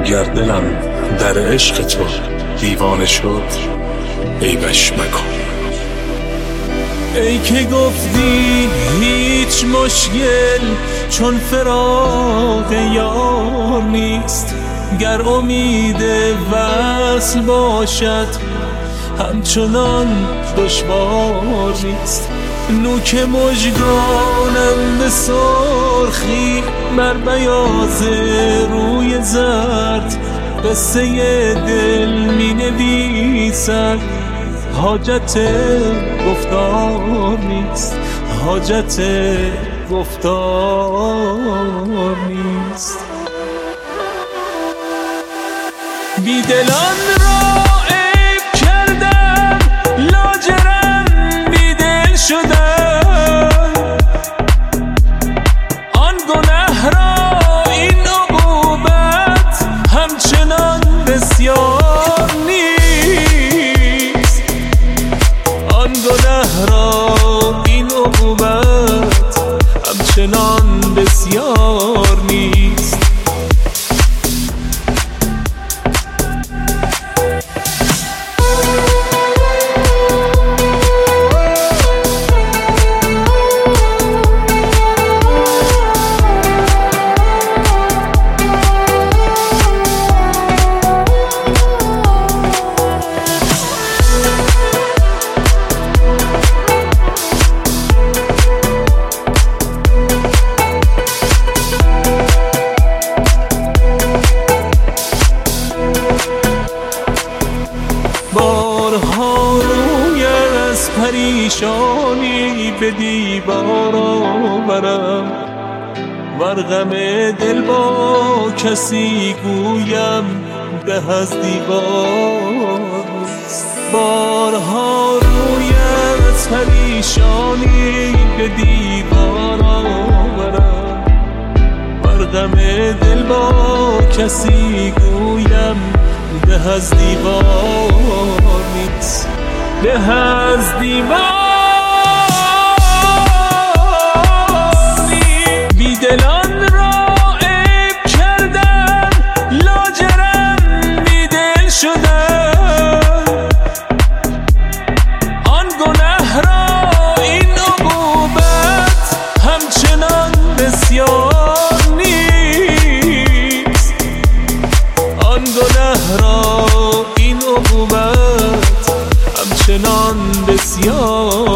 گر دلم در عشق تو دیوانه شد عیبش مکن. ای که گفتی هیچ مشکل چون فراق یار نیست، گر امید وصل باشد همچنان دشوار نیست. نوک مژگانم به سرخی بر بیاض روی زرد قصه دل می نویسد، حاجت گفتار نیست، حاجت گفتار نیست. بیدلان را عیب کردم لاجرم بیدل شدم، آن گنه را این عقوبت همچنان بسیار نیست، آن گنه را این عقوبت همچنان بسیار نیست. بارها روی از پریشانی به دیوار آورم، ور غم دل با کسی گویم به از دیوار. بارها روی از پریشانی به دیوار آورم، ور غم دل با کسی گویم به از دیوار نیست، به از دیوار نیست. بیدلان را عیب کردم لاجرم بیدل شدم، آن گنه را این عقوبت همچنان بسیار نیست، آن گنه را این عقوبت همچنان بسیار